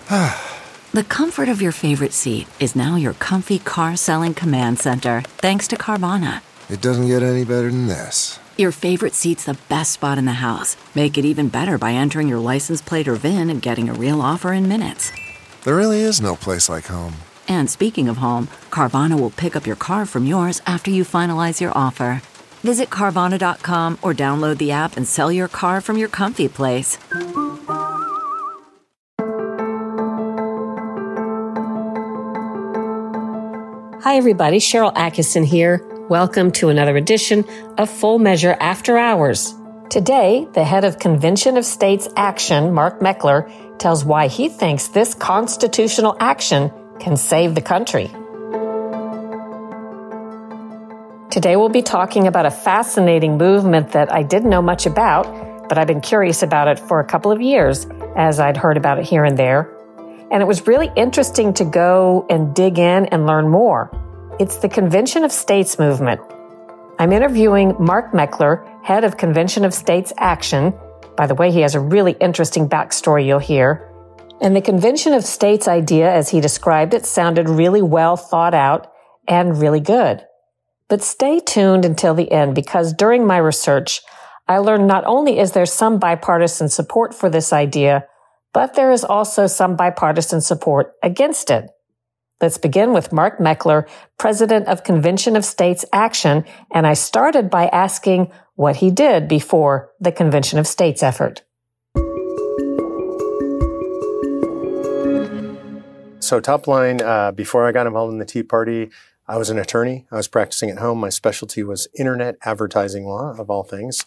The comfort of your favorite seat is now your comfy car selling command center, thanks to Carvana. It doesn't get any better than this. Your favorite seat's the best spot in the house. Make it even better by entering your license plate or VIN and getting a real offer in minutes. There really is no place like home. And speaking of home, Carvana will pick up your car from yours after you finalize your offer. Visit Carvana.com or download the app and sell your car from your comfy place. Hi, everybody. Sharyl Attkisson here. Welcome to another edition of Full Measure After Hours. Today, the head of Convention of States Action, Mark Meckler, tells why he thinks this constitutional action can save the country. Today, we'll be talking about a fascinating movement that I didn't know much about, but I've been curious about it for a couple of years as I'd heard about it here and there. And it was really interesting to go and dig in and learn more. It's the Convention of States movement. I'm interviewing Mark Meckler, head of Convention of States Action. By the way, he has a really interesting backstory you'll hear. And the Convention of States idea, as he described it, sounded really well thought out and really good. But stay tuned until the end, because during my research, I learned not only is there some bipartisan support for this idea, but there is also some bipartisan support against it. Let's begin with Mark Meckler, president of Convention of States Action, and I started by asking what he did before the Convention of States effort. So top line, before I got involved in the Tea Party, I was an attorney. I was practicing at home. My specialty was internet advertising law, of all things.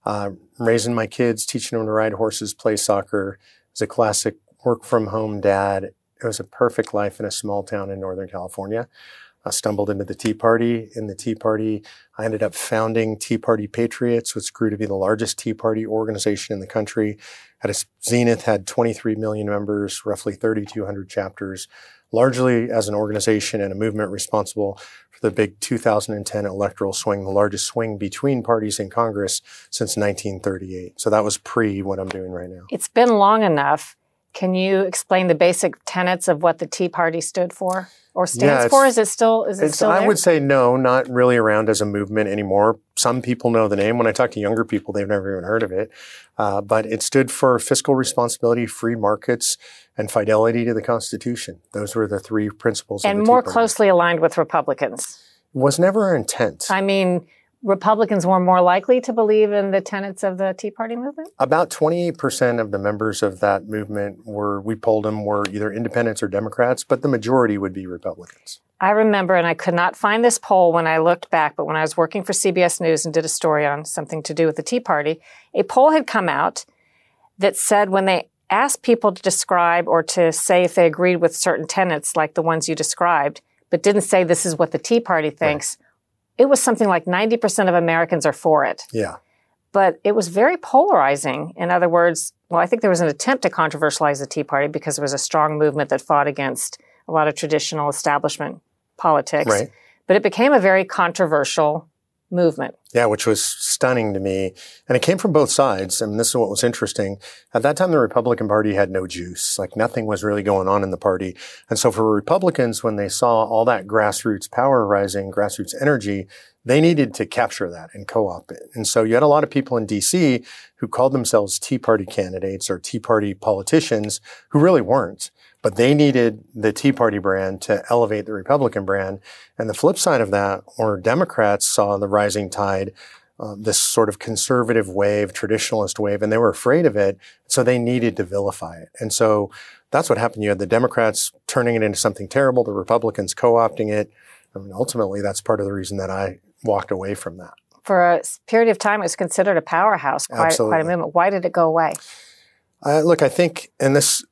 Raising my kids, teaching them to ride horses, play soccer. It was a classic work-from-home dad. It was a perfect life in a small town in Northern California. I stumbled into the Tea Party. In the Tea Party, I ended up founding Tea Party Patriots, which grew to be the largest Tea Party organization in the country. At its zenith, had 23 million members, roughly 3,200 chapters, largely as an organization and a movement responsible for the big 2010 electoral swing, the largest swing between parties in Congress since 1938. So that was pre what I'm doing right now. It's been long enough. Can you explain the basic tenets of what the Tea Party stood for or stands for? Is it still there? I would say no, not really around as a movement anymore. Some people know the name. When I talk to younger people, they've never even heard of it. But it stood for fiscal responsibility, free markets, and fidelity to the Constitution. Those were the three principles. And more closely aligned with Republicans. Was never our intent. I mean, Republicans were more likely to believe in the tenets of the Tea Party movement? About 28% of the members of that movement we polled them, were either independents or Democrats, but the majority would be Republicans. I remember, and I could not find this poll when I looked back, but when I was working for CBS News and did a story on something to do with the Tea Party, a poll had come out that said when they asked people to describe or to say if they agreed with certain tenets like the ones you described, but didn't say this is what the Tea Party thinks, right. It was something like 90% of Americans are for it. Yeah. But it was very polarizing. In other words, I think there was an attempt to controversialize the Tea Party because there was a strong movement that fought against a lot of traditional establishment politics. Right. But it became a very controversial movement. Yeah, which was stunning to me. And it came from both sides. I mean, this is what was interesting. At that time, the Republican Party had no juice. Like nothing was really going on in the party. And so for Republicans, when they saw all that grassroots power rising, grassroots energy, they needed to capture that and co-opt it. And so you had a lot of people in D.C. who called themselves Tea Party candidates or Tea Party politicians who really weren't. But they needed the Tea Party brand to elevate the Republican brand. And the flip side of that, or Democrats saw the rising tide, this sort of conservative wave, traditionalist wave, and they were afraid of it. So they needed to vilify it. And so that's what happened. You had the Democrats turning it into something terrible, the Republicans co-opting it. I mean, ultimately, that's part of the reason that I walked away from that. For a period of time, it was considered a powerhouse, quite a movement. Why did it go away? Look, I think, and this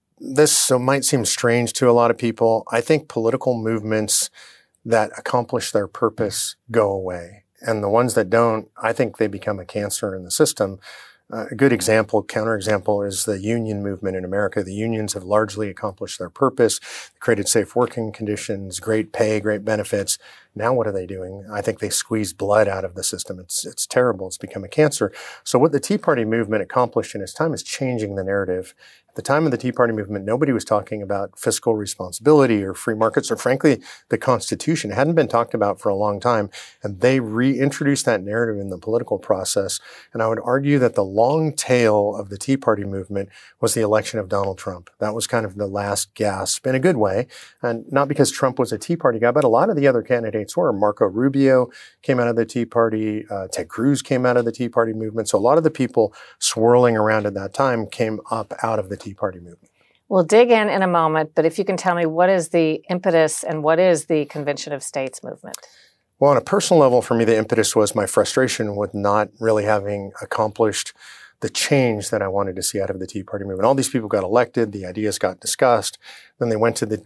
might seem strange to a lot of people. I think political movements that accomplish their purpose go away. And the ones that don't, I think they become a cancer in the system. A good example, counterexample, is the union movement in America. The unions have largely accomplished their purpose, created safe working conditions, great pay, great benefits. Now what are they doing? I think they squeeze blood out of the system. It's terrible. It's become a cancer. So what the Tea Party movement accomplished in its time is changing the narrative. At the time of the Tea Party movement, nobody was talking about fiscal responsibility or free markets or, frankly, the Constitution. It hadn't been talked about for a long time, and they reintroduced that narrative in the political process. And I would argue that the long tail of the Tea Party movement was the election of Donald Trump. That was kind of the last gasp in a good way, and not because Trump was a Tea Party guy, but a lot of the other candidates were. Marco Rubio came out of the Tea Party. Ted Cruz came out of the Tea Party movement. So a lot of the people swirling around at that time came up out of the Tea Party movement. We'll dig in a moment, but if you can tell me, what is the impetus and what is the Convention of States movement? Well, on a personal level, for me, the impetus was my frustration with not really having accomplished the change that I wanted to see out of the Tea Party movement. All these people got elected, the ideas got discussed, then they went to the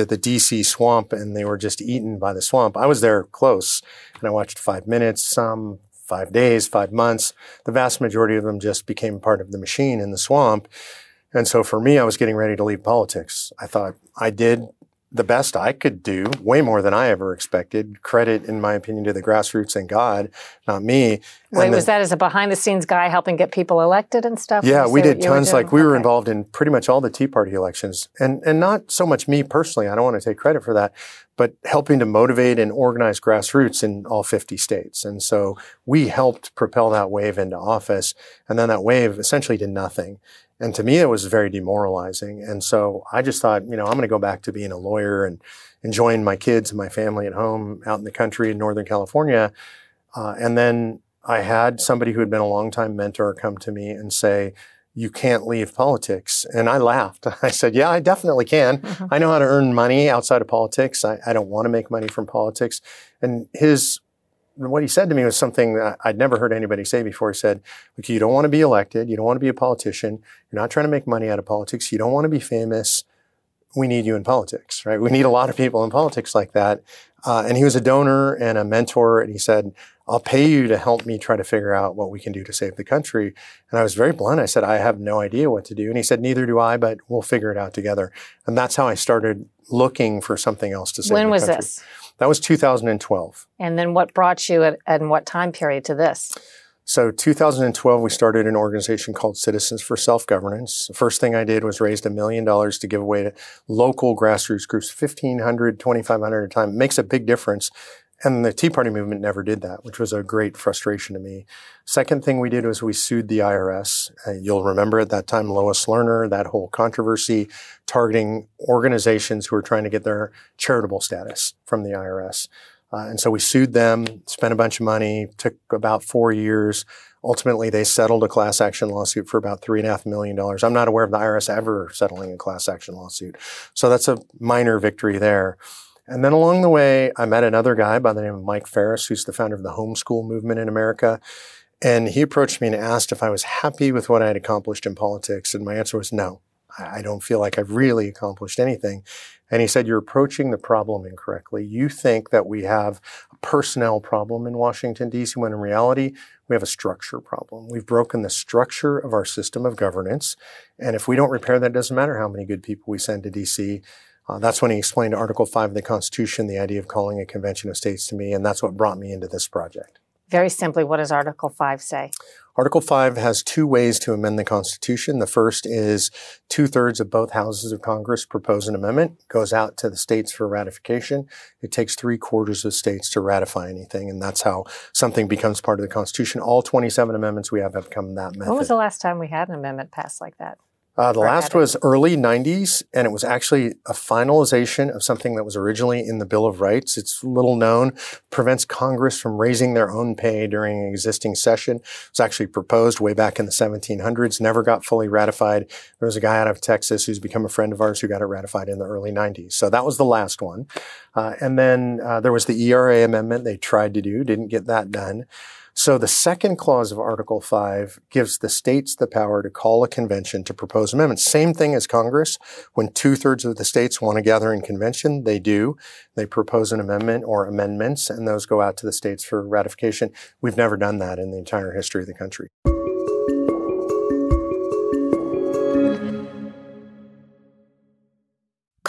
DC swamp and they were just eaten by the swamp. I was there close and I watched 5 minutes, some 5 days, 5 months. The vast majority of them just became part of the machine in the swamp. And so for me, I was getting ready to leave politics. I thought I did the best I could do, way more than I ever expected. Credit, in my opinion, to the grassroots and God, not me. Wait, was that as a behind-the-scenes guy helping get people elected and stuff? Yeah, we did tons. We were involved in pretty much all the Tea Party elections. And not so much me personally, I don't want to take credit for that, but helping to motivate and organize grassroots in all 50 states. And so we helped propel that wave into office. And then that wave essentially did nothing. And to me, it was very demoralizing. And so I just thought, I'm going to go back to being a lawyer and enjoying my kids and my family at home out in the country in Northern California. And then I had somebody who had been a longtime mentor come to me and say, you can't leave politics. And I laughed. I said, yeah, I definitely can. Mm-hmm. I know how to earn money outside of politics. I don't want to make money from politics. And what he said to me was something that I'd never heard anybody say before. He said, look, you don't want to be elected. You don't want to be a politician. You're not trying to make money out of politics. You don't want to be famous. We need you in politics, right? We need a lot of people in politics like that. And he was a donor and a mentor. And he said, I'll pay you to help me try to figure out what we can do to save the country. And I was very blunt. I said, I have no idea what to do. And he said, neither do I, but we'll figure it out together. And that's how I started looking for something else to save the country. When was this? That was 2012. And then what brought you and what time period to this? So 2012, we started an organization called Citizens for Self-Governance. The first thing I did was raised $1 million to give away to local grassroots groups, 1,500, 2,500 at a time. It makes a big difference. And the Tea Party movement never did that, which was a great frustration to me. Second thing we did was we sued the IRS. You'll remember at that time, Lois Lerner, that whole controversy targeting organizations who were trying to get their charitable status from the IRS. And so we sued them, spent a bunch of money, took about 4 years. Ultimately, they settled a class action lawsuit for about $3.5 million. I'm not aware of the IRS ever settling a class action lawsuit. So that's a minor victory there. And then along the way, I met another guy by the name of Mike Ferris, who's the founder of the homeschool movement in America. And he approached me and asked if I was happy with what I had accomplished in politics. And my answer was no. I don't feel like I've really accomplished anything. And he said, you're approaching the problem incorrectly. You think that we have a personnel problem in Washington, D.C., when in reality, we have a structure problem. We've broken the structure of our system of governance. And if we don't repair that, it doesn't matter how many good people we send to D.C. That's when he explained Article 5 of the Constitution, the idea of calling a convention of states to me. And that's what brought me into this project. Very simply, what does Article 5 say? Article 5 has two ways to amend the Constitution. The first is 2/3 of both houses of Congress propose an amendment, goes out to the states for ratification. It takes 3/4 of states to ratify anything, and that's how something becomes part of the Constitution. All 27 amendments we have come that method. When was the last time we had an amendment passed like that? The last was early 90s, and it was actually a finalization of something that was originally in the Bill of Rights. It's little known, prevents Congress from raising their own pay during an existing session. It was actually proposed way back in the 1700s, never got fully ratified. There was a guy out of Texas who's become a friend of ours who got it ratified in the early 90s. So that was the last one. And then there was the ERA amendment they tried to do, didn't get that done. So the second clause of Article 5 gives the states the power to call a convention to propose amendments. Same thing as Congress. When 2/3 of the states want to gather in convention, they do. They propose an amendment or amendments, and those go out to the states for ratification. We've never done that in the entire history of the country.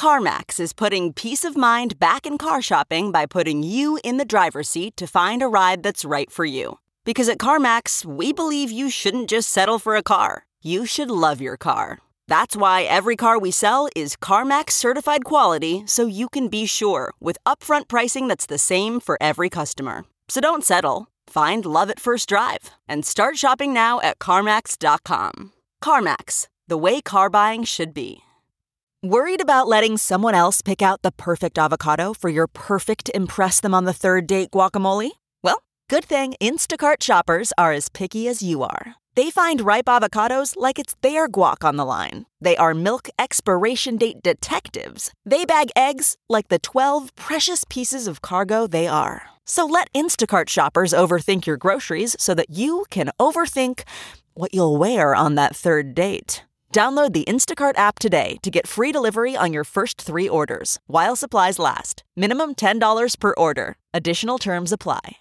CarMax is putting peace of mind back in car shopping by putting you in the driver's seat to find a ride that's right for you. Because at CarMax, we believe you shouldn't just settle for a car. You should love your car. That's why every car we sell is CarMax certified quality, so you can be sure with upfront pricing that's the same for every customer. So don't settle. Find love at first drive and start shopping now at CarMax.com. CarMax, the way car buying should be. Worried about letting someone else pick out the perfect avocado for your perfect impress them on the third date guacamole? Well, good thing Instacart shoppers are as picky as you are. They find ripe avocados like it's their guac on the line. They are milk expiration date detectives. They bag eggs like the 12 precious pieces of cargo they are. So let Instacart shoppers overthink your groceries so that you can overthink what you'll wear on that third date. Download the Instacart app today to get free delivery on your first 3 orders, while supplies last. Minimum $10 per order. Additional terms apply.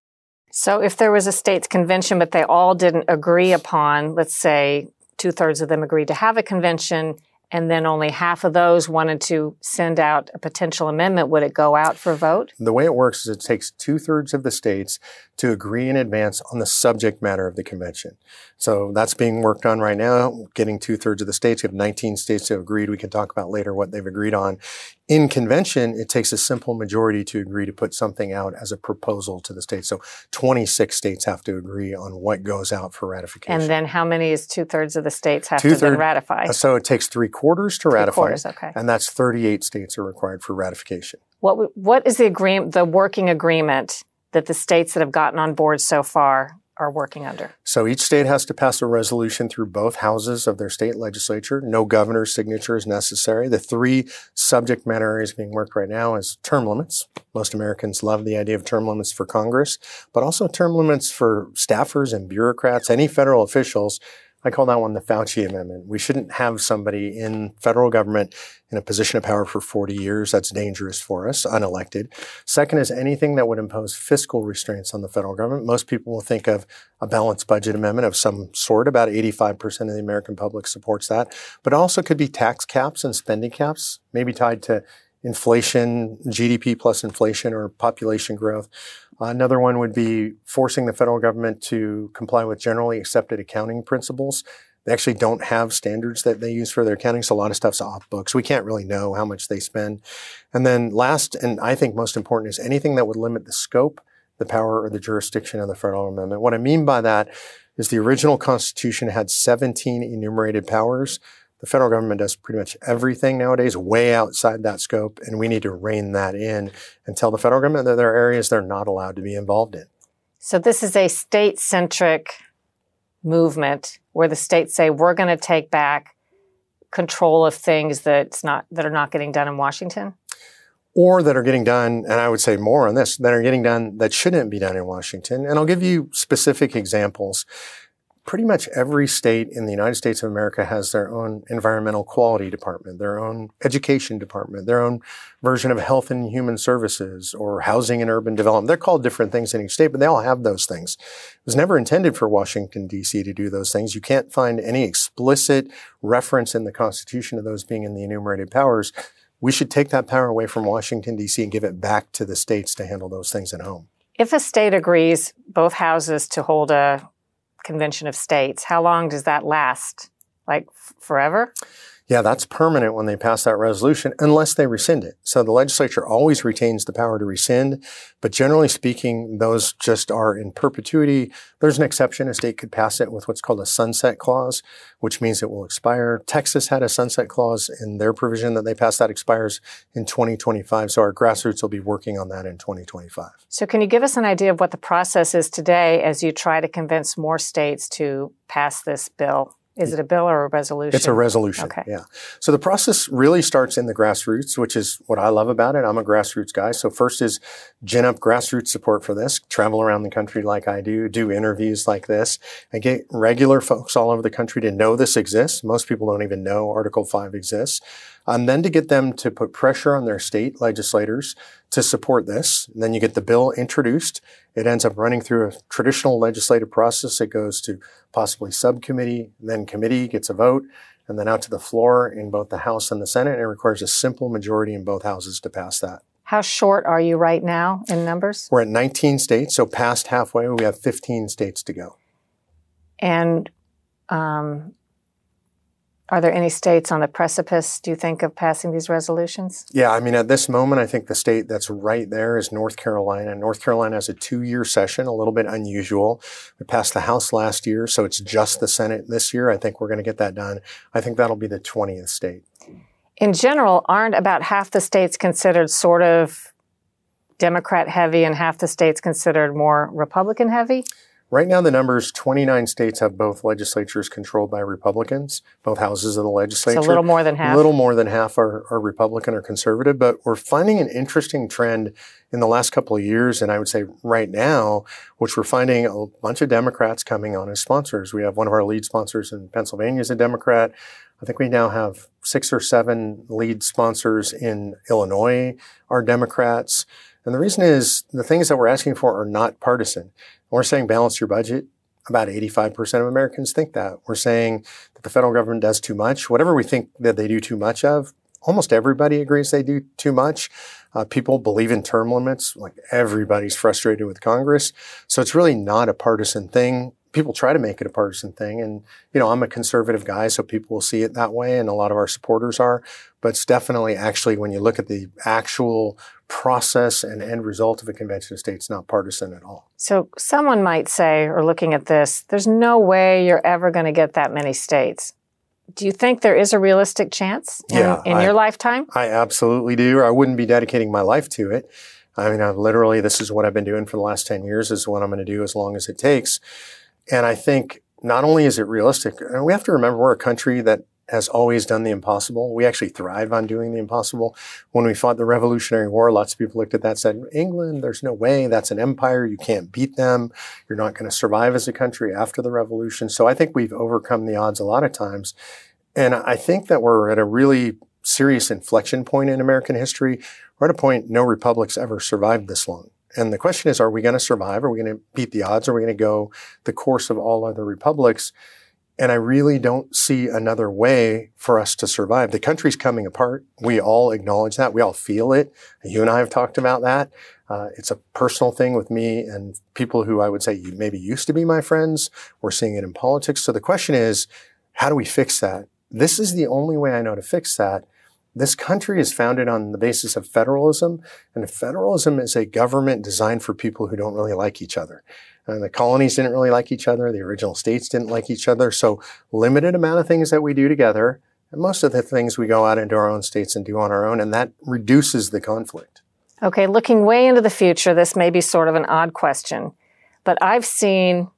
So if there was a state's convention, but they all didn't agree upon, let's say 2/3 of them agreed to have a convention, and then only half of those wanted to send out a potential amendment, would it go out for a vote? The way it works is it takes 2/3 of the states to agree in advance on the subject matter of the convention. So that's being worked on right now, getting 2/3 of the states. We have 19 states that have agreed. We can talk about later what they've agreed on. In convention, it takes a simple majority to agree to put something out as a proposal to the states. So 26 states have to agree on what goes out for ratification. And then how many is 2/3 of the states have to then ratify? So it takes 3/4 to ratify. 3/4, okay. And that's 38 states are required for ratification. What is the agreement, the working agreement that the states that have gotten on board so far are working under? So each state has to pass a resolution through both houses of their state legislature. No governor's signature is necessary. The 3 subject matter areas being worked right now is term limits. Most Americans love the idea of term limits for Congress, but also term limits for staffers and bureaucrats, any federal officials. I call that one the Fauci Amendment. We shouldn't have somebody in federal government in a position of power for 40 years. That's dangerous for us, unelected. Second is anything that would impose fiscal restraints on the federal government. Most people will think of a balanced budget amendment of some sort. About 85% of the American public supports that. But it also could be tax caps and spending caps, maybe tied to inflation, GDP plus inflation, or population growth. Another one would be forcing the federal government to comply with generally accepted accounting principles. They actually don't have standards that they use for their accounting, so a lot of stuff's off books. We can't really know how much they spend. And then last, and I think most important, is anything that would limit the scope, the power, or the jurisdiction of the federal amendment. What I mean by that is the original Constitution had 17 enumerated powers. The federal government does pretty much everything nowadays way outside that scope, and we need to rein that in and tell the federal government that there are areas they're not allowed to be involved in. So this is a state-centric movement where the states say, we're going to take back control of things that are not getting done in Washington? Or that are getting done, and I would say more on this, that are getting done that shouldn't be done in Washington. And I'll give you specific examples. Pretty much every state in the United States of America has their own environmental quality department, their own education department, their own version of health and human services or housing and urban development. They're called different things in each state, but they all have those things. It was never intended for Washington, D.C. to do those things. You can't find any explicit reference in the Constitution of those being in the enumerated powers. We should take that power away from Washington, D.C. and give it back to the states to handle those things at home. If a state agrees, both houses, to hold a convention of states, how long does that last? Like forever? Yeah, that's permanent when they pass that resolution, unless they rescind it. So the legislature always retains the power to rescind, but generally speaking, those just are in perpetuity. There's an exception. A state could pass it with what's called a sunset clause, which means it will expire. Texas had a sunset clause in their provision that they passed that expires in 2025. So our grassroots will be working on that in 2025. So can you give us an idea of what the process is today as you try to convince more states to pass this bill? Is it a bill or a resolution? It's a resolution, okay. Yeah. So the process really starts in the grassroots, which is what I love about it. I'm a grassroots guy. So first is gin up grassroots support for this, travel around the country like I do interviews like this, and get regular folks all over the country to know this exists. Most people don't even know Article 5 exists. And then to get them to put pressure on their state legislators to support this. And then you get the bill introduced. It ends up running through a traditional legislative process. It goes to possibly subcommittee, then committee, gets a vote, and then out to the floor in both the House and the Senate. And it requires a simple majority in both houses to pass that. How short are you right now in numbers? We're at 19 states, so past halfway. We have 15 states to go. And are there any states on the precipice, do you think, of passing these resolutions? Yeah, I mean, at this moment, I think the state that's right there is North Carolina. North Carolina has a 2-year session, a little bit unusual. We passed the House last year, so it's just the Senate this year. I think we're going to get that done. I think that'll be the 20th state. In general, aren't about half the states considered sort of Democrat heavy and half the states considered more Republican heavy? Right now, the numbers, 29 states have both legislatures controlled by Republicans, both houses of the legislature. So a little more than half. A little more than half are Republican or conservative, but we're finding an interesting trend in the last couple of years, and I would say right now, which we're finding a bunch of Democrats coming on as sponsors. We have one of our lead sponsors in Pennsylvania is a Democrat. I think we now have 6 or 7 lead sponsors in Illinois are Democrats. And the reason is the things that we're asking for are not partisan. We're saying balance your budget. About 85% of Americans think that. We're saying that the federal government does too much. Whatever we think that they do too much of, almost everybody agrees they do too much. People believe in term limits. Like everybody's frustrated with Congress. So it's really not a partisan thing. People try to make it a partisan thing. And, I'm a conservative guy, so people will see it that way. And a lot of our supporters are. But it's definitely actually, when you look at the actual process and end result of a convention of states, not partisan at all. So someone might say, or looking at this, there's no way you're ever going to get that many states. Do you think there is a realistic chance in your lifetime? I absolutely do. I wouldn't be dedicating my life to it. I mean, this is what I've been doing for the last 10 years, is what I'm going to do as long as it takes. And I think not only is it realistic, and we have to remember we're a country that has always done the impossible. We actually thrive on doing the impossible. When we fought the Revolutionary War, lots of people looked at that and said, England, there's no way. That's an empire. You can't beat them. You're not going to survive as a country after the revolution. So I think we've overcome the odds a lot of times. And I think that we're at a really serious inflection point in American history. We're at a point no republic's ever survived this long. And the question is, are we going to survive? Are we going to beat the odds? Are we going to go the course of all other republics? And I really don't see another way for us to survive. The country's coming apart. We all acknowledge that. We all feel it. You and I have talked about that. It's a personal thing with me and people who I would say maybe used to be my friends. We're seeing it in politics. So the question is, how do we fix that? This is the only way I know to fix that. This country is founded on the basis of federalism, and federalism is a government designed for people who don't really like each other. And the colonies didn't really like each other. The original states didn't like each other. So limited amount of things that we do together, and most of the things we go out into our own states and do on our own, and that reduces the conflict. Okay, looking way into the future, this may be sort of an odd question, but I've seen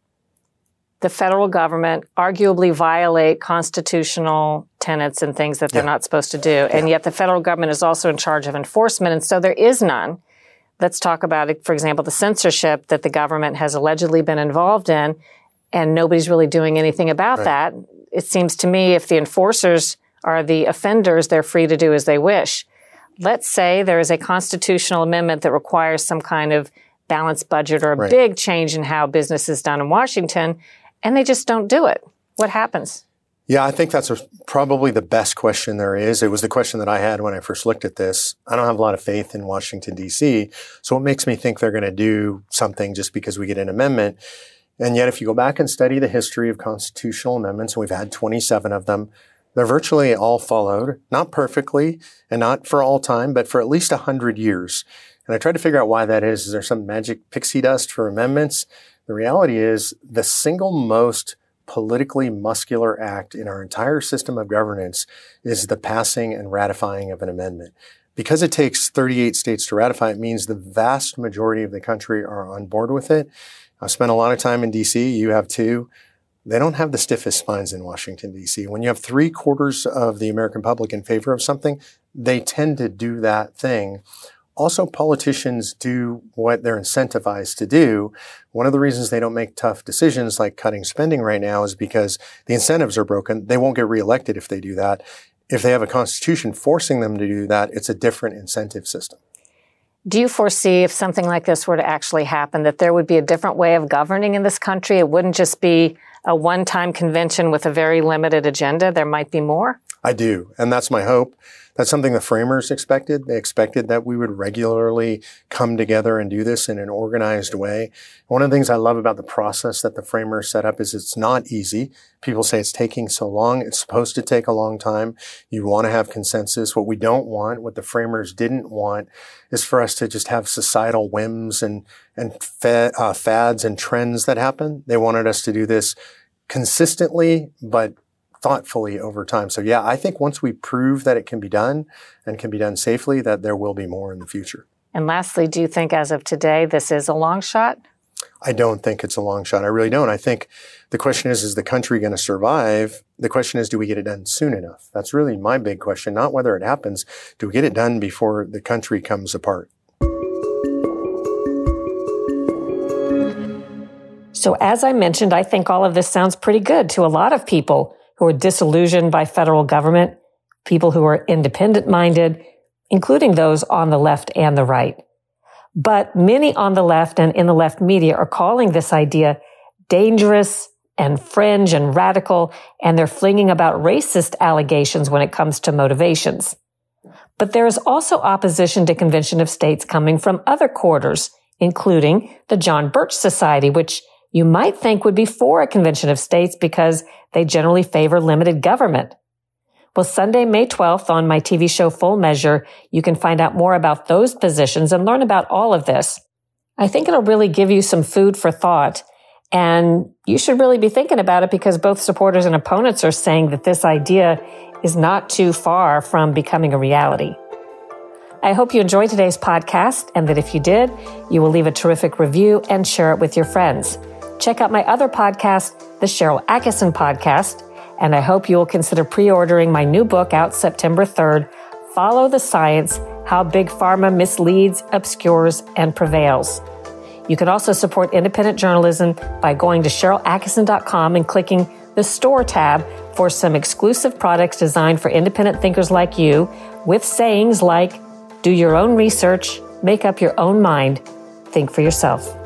the federal government arguably violate constitutional tenets and things that they're not supposed to do. And yet the federal government is also in charge of enforcement, and so there is none. Let's talk about it, for example, the censorship that the government has allegedly been involved in, and nobody's really doing anything about that. It seems to me if the enforcers are the offenders, they're free to do as they wish. Let's say there is a constitutional amendment that requires some kind of balanced budget or a big change in how business is done in Washington, and they just don't do it. What happens? Yeah, I think that's probably the best question there is. It was the question that I had when I first looked at this. I don't have a lot of faith in Washington, D.C., so what makes me think they're going to do something just because we get an amendment? And yet, if you go back and study the history of constitutional amendments, and we've had 27 of them, they're virtually all followed, not perfectly and not for all time, but for at least 100 years. And I tried to figure out why that is. Is there some magic pixie dust for amendments? The reality is the single most politically muscular act in our entire system of governance is the passing and ratifying of an amendment. Because it takes 38 states to ratify, it means the vast majority of the country are on board with it. I've spent a lot of time in D.C. You have too. They don't have the stiffest spines in Washington, D.C. When you have 3/4 of the American public in favor of something, they tend to do that thing. Also, politicians do what they're incentivized to do. One of the reasons they don't make tough decisions like cutting spending right now is because the incentives are broken. They won't get reelected if they do that. If they have a constitution forcing them to do that, it's a different incentive system. Do you foresee if something like this were to actually happen, that there would be a different way of governing in this country? It wouldn't just be a one-time convention with a very limited agenda. There might be more? I do. And that's my hope. That's something the framers expected. They expected that we would regularly come together and do this in an organized way. One of the things I love about the process that the framers set up is it's not easy. People say it's taking so long. It's supposed to take a long time. You want to have consensus. What we don't want, what the framers didn't want, is for us to just have societal whims and fads and trends that happen. They wanted us to do this consistently, but thoughtfully over time. So yeah, I think once we prove that it can be done and can be done safely, that there will be more in the future. And lastly, do you think as of today, this is a long shot? I don't think it's a long shot. I really don't. I think the question is the country going to survive? The question is, do we get it done soon enough? That's really my big question, not whether it happens. Do we get it done before the country comes apart? So as I mentioned, I think all of this sounds pretty good to a lot of people who are disillusioned by federal government, people who are independent-minded, including those on the left and the right. But many on the left and in the left media are calling this idea dangerous and fringe and radical, and they're flinging about racist allegations when it comes to motivations. But there is also opposition to Convention of States coming from other quarters, including the John Birch Society, which you might think would be for a Convention of States because they generally favor limited government. Well, Sunday, May 12th on my TV show Full Measure, you can find out more about those positions and learn about all of this. I think it'll really give you some food for thought, and you should really be thinking about it because both supporters and opponents are saying that this idea is not too far from becoming a reality. I hope you enjoyed today's podcast and that if you did, you will leave a terrific review and share it with your friends. Check out my other podcast, the Sharyl Attkisson Podcast, and I hope you will consider pre-ordering my new book out September 3rd, Follow the Science, How Big Pharma Misleads, Obscures, and Prevails. You can also support independent journalism by going to SharylAttkisson.com and clicking the Store tab for some exclusive products designed for independent thinkers like you, with sayings like, do your own research, make up your own mind, think for yourself.